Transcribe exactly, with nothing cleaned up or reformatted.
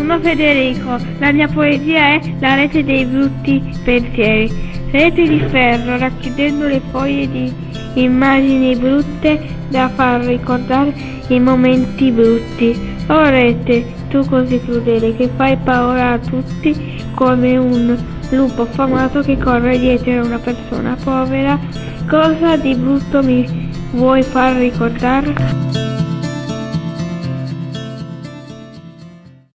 Sono Federico, la mia poesia è La rete dei brutti pensieri. Rete di ferro, racchiudendo le foglie di immagini brutte da far ricordare i momenti brutti. Oh rete, tu così crudele, che fai paura a tutti come un lupo affamato che corre dietro a una persona povera. Cosa di brutto mi vuoi far ricordare?